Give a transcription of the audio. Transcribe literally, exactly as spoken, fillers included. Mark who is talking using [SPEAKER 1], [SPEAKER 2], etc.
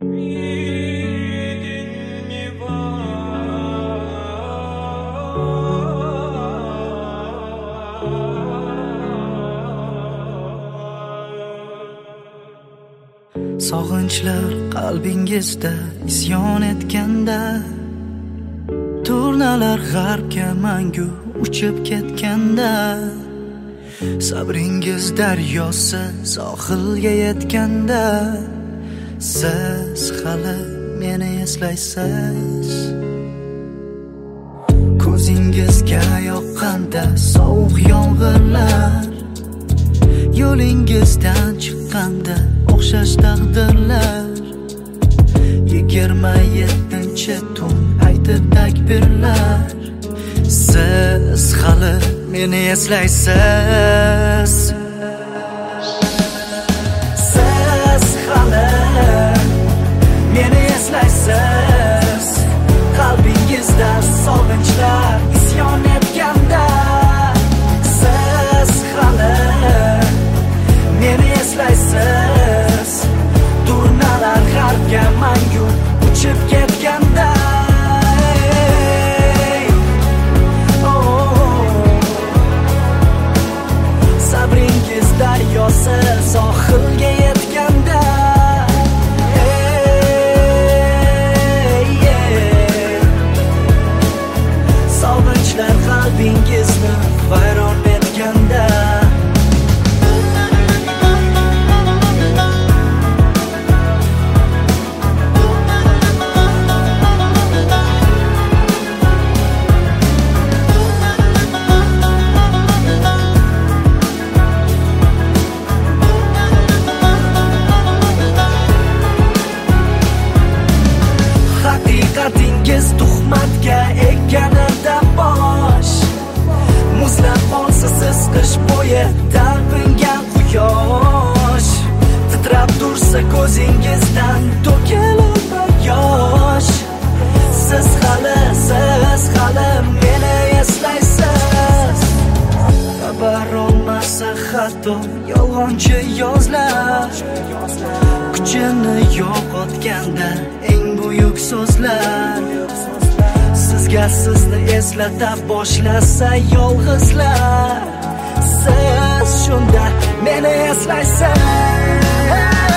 [SPEAKER 1] Sog'inchlar qalbingizda isyon etganda, turnalar g'arbga mangu uchib ketganda, sabringiz daryosi sohilga yetganda, siz hali meni eslaysiz. Ko'zingizga yoqqanda sovuq yomg'irlar, yo'lingizdan chiqqanda o'xshash taqdirlar, yigirma yettinchi tun aytdi takbirlar, siz hali meni eslaysiz. Siz hali meni eslaysiz. Qalbingizda sog'inchlar isyon etganda, siz hali meni eslaysiz. Turnalar g'arbga mangu uchib ketganda, sabringiz daryosi sohilga yetganda, sog'inchlar qalbingizni vayron etganda, haqiqatingiz tuhmatga ekkanida bosh, muzlab qolsa siz qish bo'yi talpingan quyosh, titrab tursa ko'zingizdan to'kilib yosh, siz hali, siz hali meni eslaysiz. Xabar olmasa hatto yolg'onchi yozlar, kuchini yo'qotganda eng buyuk so'zlar, sizga sizni eslata boshlasa yolg'izlar, siz shunda meni eslaysiz.